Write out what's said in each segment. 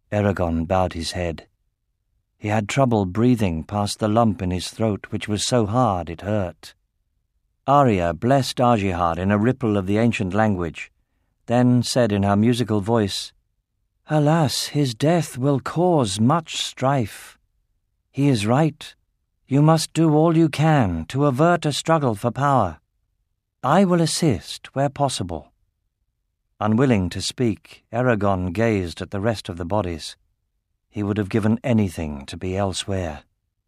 Eragon bowed his head. He had trouble breathing past the lump in his throat, which was so hard it hurt. Arya blessed Ajihad in a ripple of the ancient language, then said in her musical voice, "Alas, his death will cause much strife. He is right. You must do all you can to avert a struggle for power. I will assist where possible." Unwilling to speak, Eragon gazed at the rest of the bodies. He would have given anything to be elsewhere.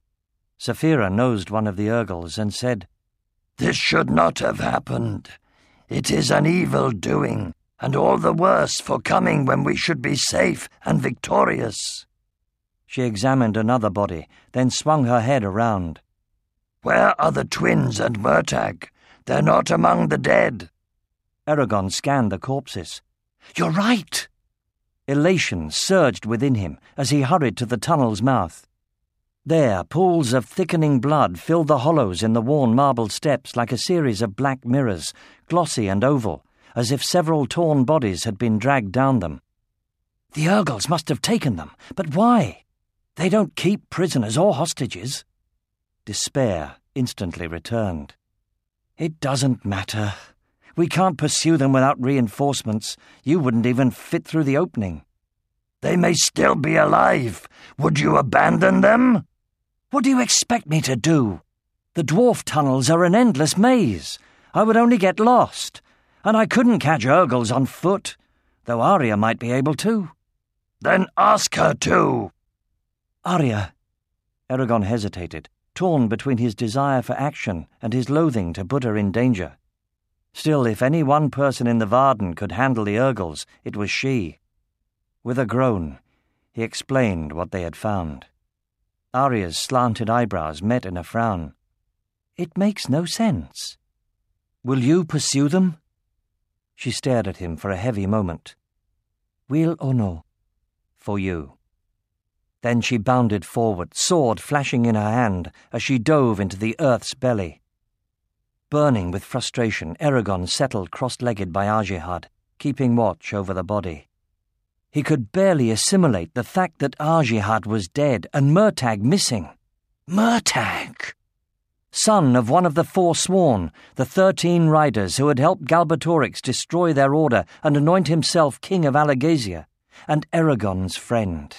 Saphira nosed one of the Urgals and said, "This should not have happened. It is an evil doing, and all the worse for coming when we should be safe and victorious." She examined another body, then swung her head around. "Where are the twins and Murtagh? They're not among the dead." Eragon scanned the corpses. "You're right!" Elation surged within him as he hurried to the tunnel's mouth. There, pools of thickening blood filled the hollows in the worn marble steps like a series of black mirrors, glossy and oval, as if several torn bodies had been dragged down them. The Urgals must have taken them, but why? They don't keep prisoners or hostages. Despair instantly returned. It doesn't matter. We can't pursue them without reinforcements. You wouldn't even fit through the opening. They may still be alive. Would you abandon them? What do you expect me to do? The dwarf tunnels are an endless maze. I would only get lost. And I couldn't catch Urgals on foot, though Arya might be able to. Then ask her to. Arya. Eragon hesitated, torn between his desire for action and his loathing to put her in danger. Still, if any one person in the Varden could handle the Urgals, it was she. With a groan, he explained what they had found. Arya's slanted eyebrows met in a frown. It makes no sense. Will you pursue them? She stared at him for a heavy moment. Will or no? For you. Then she bounded forward, sword flashing in her hand as she dove into the earth's belly. Burning with frustration, Eragon settled cross-legged by Ajihad, keeping watch over the body. He could barely assimilate the fact that Ajihad was dead and Murtagh missing. Murtagh! Son of one of the Forsworn, the 13 riders who had helped Galbatorix destroy their order and anoint himself king of Alagasia, and Eragon's friend.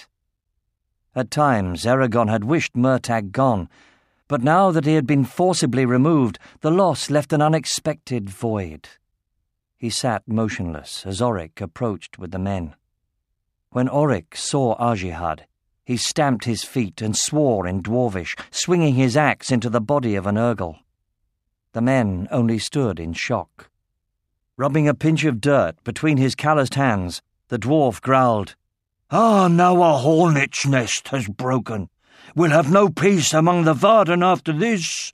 At times, Eragon had wished Murtagh gone, but now that he had been forcibly removed, the loss left an unexpected void. He sat motionless as Oryk approached with the men. When Oryk saw Ajihad, he stamped his feet and swore in Dwarvish, swinging his axe into the body of an Urgal. The men only stood in shock. Rubbing a pinch of dirt between his calloused hands, the dwarf growled, Now a hornet's nest has broken. We'll have no peace among the Varden after this.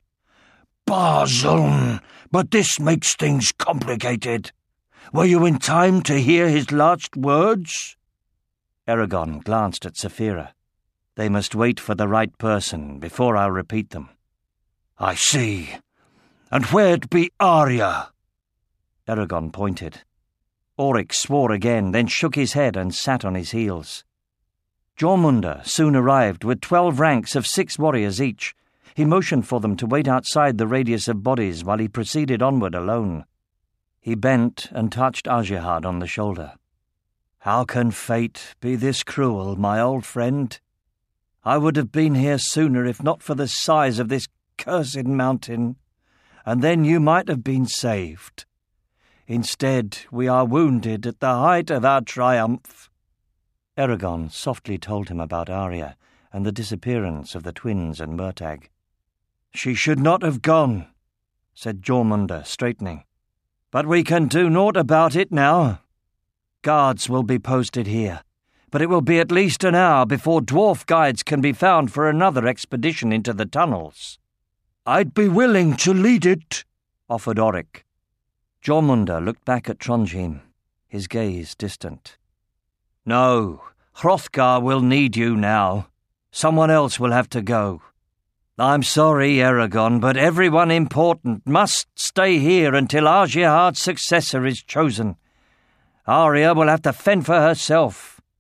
Barzuln, but this makes things complicated. Were you in time to hear his last words?" Eragon glanced at Saphira. "They must wait for the right person before I'll repeat them." "I see. And where'd be Arya?" Eragon pointed. Oryk swore again, then shook his head and sat on his heels. Jormungandr soon arrived with 12 ranks of 6 warriors each. He motioned for them to wait outside the radius of bodies while he proceeded onward alone. He bent and touched Ajihad on the shoulder. "How can fate be this cruel, my old friend? I would have been here sooner if not for the size of this cursed mountain, and then you might have been saved. Instead, we are wounded at the height of our triumph." Eragon softly told him about Arya and the disappearance of the twins and Murtagh. "She should not have gone," said Jormungandr, straightening. "But we can do naught about it now. Guards will be posted here, but it will be at least an hour before dwarf guides can be found for another expedition into the tunnels." "I'd be willing to lead it," offered Oryk. Jormungandr looked back at Trondheim, his gaze distant. "No, Hrothgar will need you now. Someone else will have to go. I'm sorry, Eragon, but everyone important must stay here until Ajihad's successor is chosen. Arya will have to fend for herself."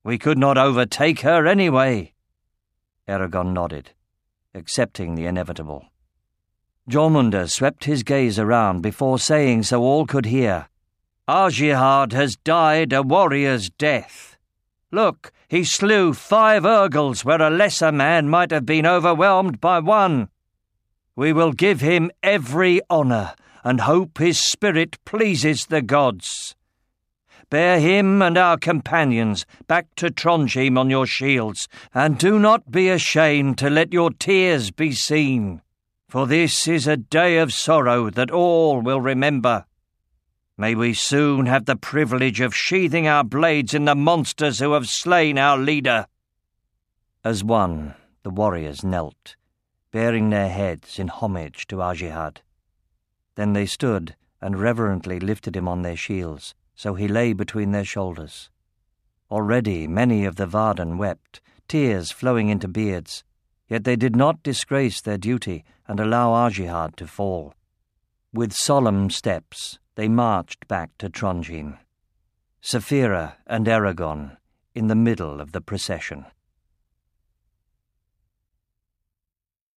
We could not overtake her anyway. Eragon nodded, accepting the inevitable. Jormungandr swept his gaze around before saying so all could hear, Arjihad has died a warrior's death. Look, he slew 5 Urgals where a lesser man might have been overwhelmed by 1. We will give him every honour, and hope his spirit pleases the gods. Bear him and our companions back to Trondheim on your shields, and do not be ashamed to let your tears be seen, for this is a day of sorrow that all will remember. May we soon have the privilege of sheathing our blades in the monsters who have slain our leader. As one, the warriors knelt, baring their heads in homage to Arjihad. Then they stood and reverently lifted him on their shields, so he lay between their shoulders. Already many of the Varden wept, tears flowing into beards, yet they did not disgrace their duty and allow Arjihad to fall. With solemn steps, they marched back to Trondheim, Saphira and Eragon in the middle of the procession.